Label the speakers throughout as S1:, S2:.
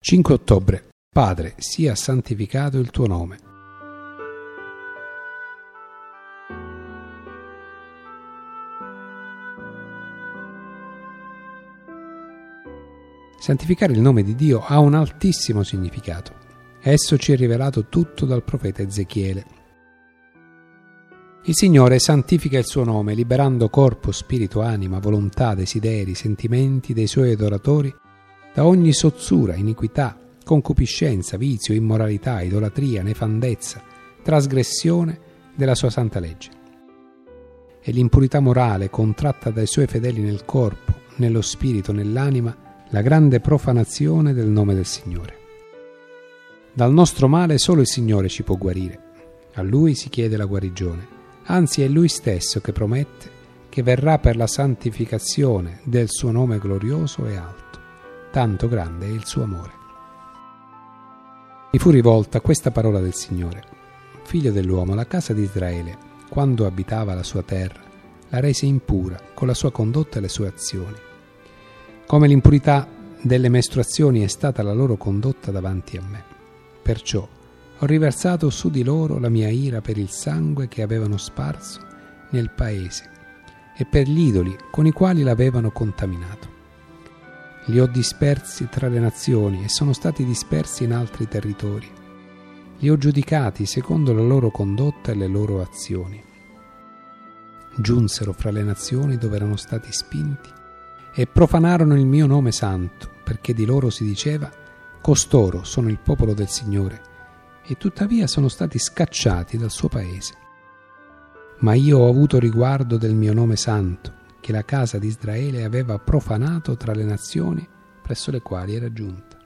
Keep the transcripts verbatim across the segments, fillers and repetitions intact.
S1: cinque ottobre. Padre, sia santificato il tuo nome. Santificare il nome di Dio ha un altissimo significato. Esso ci è rivelato tutto dal profeta Ezechiele. Il Signore santifica il suo nome, liberando corpo, spirito, anima, volontà, desideri, sentimenti dei suoi adoratori da ogni sozzura, iniquità, concupiscenza, vizio, immoralità, idolatria, nefandezza, trasgressione della sua santa legge. E l'impurità morale contratta dai suoi fedeli nel corpo, nello spirito, nell'anima, la grande profanazione del nome del Signore. Dal nostro male solo il Signore ci può guarire. A Lui si chiede la guarigione. Anzi, è Lui stesso che promette che verrà per la santificazione del suo nome glorioso e alto. Tanto grande è il suo amore. Mi fu rivolta questa parola del Signore: Figlio dell'uomo, la casa di Israele, quando abitava la sua terra, la rese impura con la sua condotta e le sue azioni. Come l'impurità delle mestruazioni è stata la loro condotta davanti a me. Perciò ho riversato su di loro la mia ira per il sangue che avevano sparso nel paese e per gli idoli con i quali l'avevano contaminato. Li ho dispersi tra le nazioni e sono stati dispersi in altri territori. Li ho giudicati secondo la loro condotta e le loro azioni. Giunsero fra le nazioni dove erano stati spinti e profanarono il mio nome santo, perché di loro si diceva: costoro sono il popolo del Signore, e tuttavia sono stati scacciati dal suo paese. Ma io ho avuto riguardo del mio nome santo, che la casa di Israele aveva profanato tra le nazioni presso le quali era giunta.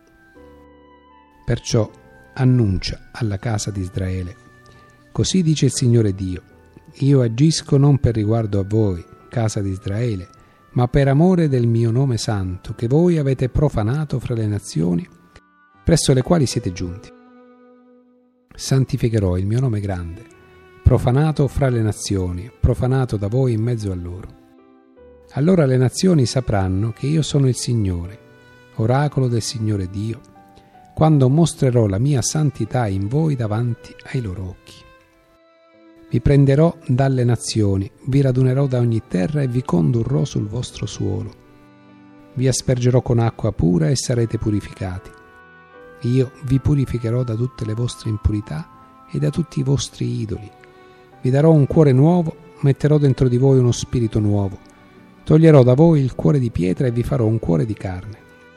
S1: Perciò annuncia alla casa di Israele: così dice il Signore Dio, io agisco non per riguardo a voi, casa di Israele, ma per amore del mio nome santo, che voi avete profanato fra le nazioni presso le quali siete giunti. Santificherò il mio nome grande, profanato fra le nazioni, profanato da voi in mezzo a loro. Allora le nazioni sapranno che io sono il Signore, oracolo del Signore Dio, quando mostrerò la mia santità in voi davanti ai loro occhi. Vi prenderò dalle nazioni, vi radunerò da ogni terra e vi condurrò sul vostro suolo. Vi aspergerò con acqua pura e sarete purificati. Io vi purificherò da tutte le vostre impurità e da tutti i vostri idoli. Vi darò un cuore nuovo, metterò dentro di voi uno spirito nuovo. Toglierò da voi il cuore di pietra e vi farò un cuore di carne.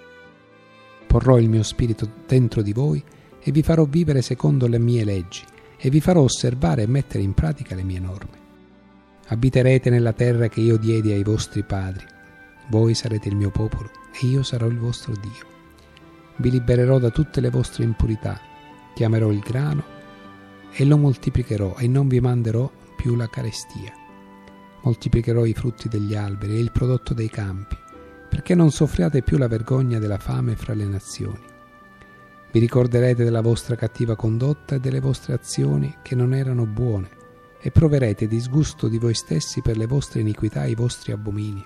S1: Porrò il mio spirito dentro di voi e vi farò vivere secondo le mie leggi e vi farò osservare e mettere in pratica le mie norme. Abiterete nella terra che io diedi ai vostri padri. Voi sarete il mio popolo e io sarò il vostro Dio. Vi libererò da tutte le vostre impurità, chiamerò il grano e lo moltiplicherò e non vi manderò più la carestia. Moltiplicherò i frutti degli alberi e il prodotto dei campi, perché non soffriate più la vergogna della fame fra le nazioni. Vi ricorderete della vostra cattiva condotta e delle vostre azioni che non erano buone, e proverete disgusto di voi stessi per le vostre iniquità e i vostri abomini.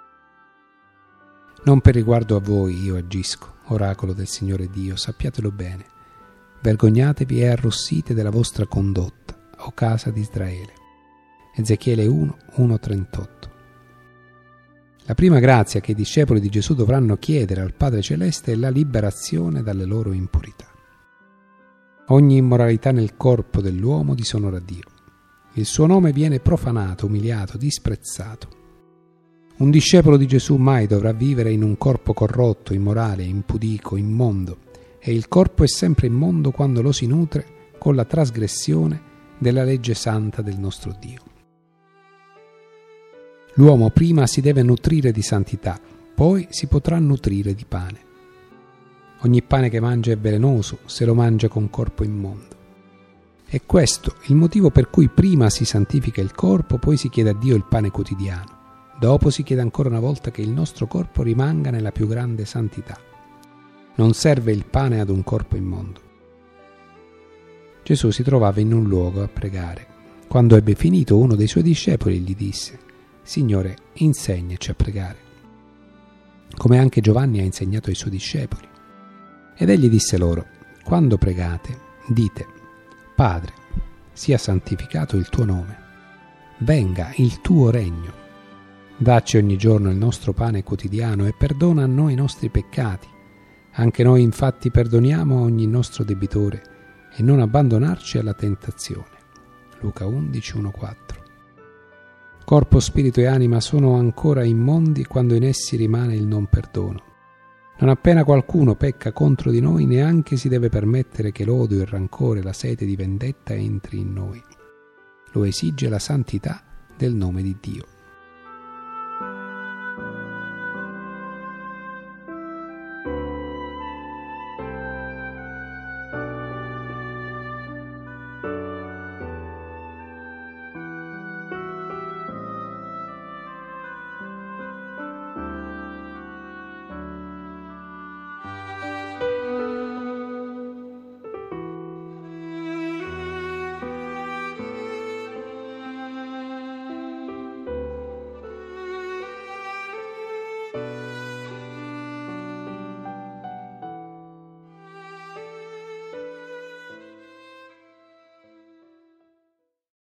S1: Non per riguardo a voi io agisco, oracolo del Signore Dio, sappiatelo bene. Vergognatevi e arrossite della vostra condotta, o casa di Israele. Ezechiele uno, uno trentotto. La prima grazia che i discepoli di Gesù dovranno chiedere al Padre Celeste è la liberazione dalle loro impurità. Ogni immoralità nel corpo dell'uomo disonora Dio. Il suo nome viene profanato, umiliato, disprezzato. Un discepolo di Gesù mai dovrà vivere in un corpo corrotto, immorale, impudico, immondo, e il corpo è sempre immondo quando lo si nutre con la trasgressione della legge santa del nostro Dio. L'uomo prima si deve nutrire di santità, poi si potrà nutrire di pane. Ogni pane che mangia è velenoso se lo mangia con corpo immondo. È questo il motivo per cui prima si santifica il corpo, poi si chiede a Dio il pane quotidiano. Dopo si chiede ancora una volta che il nostro corpo rimanga nella più grande santità. Non serve il pane ad un corpo immondo. Gesù si trovava in un luogo a pregare. Quando ebbe finito, uno dei suoi discepoli gli disse: Signore, insegnaci a pregare, come anche Giovanni ha insegnato ai suoi discepoli. Ed egli disse loro: quando pregate, dite: Padre, sia santificato il tuo nome, venga il tuo regno, dacci ogni giorno il nostro pane quotidiano e perdona a noi i nostri peccati, anche noi infatti perdoniamo a ogni nostro debitore, e non abbandonarci alla tentazione. Luca undici, uno quattro. Corpo, spirito e anima sono ancora immondi quando in essi rimane il non perdono. Non appena qualcuno pecca contro di noi, neanche si deve permettere che l'odio, il rancore, la sete di vendetta entri in noi. Lo esige la santità del nome di Dio.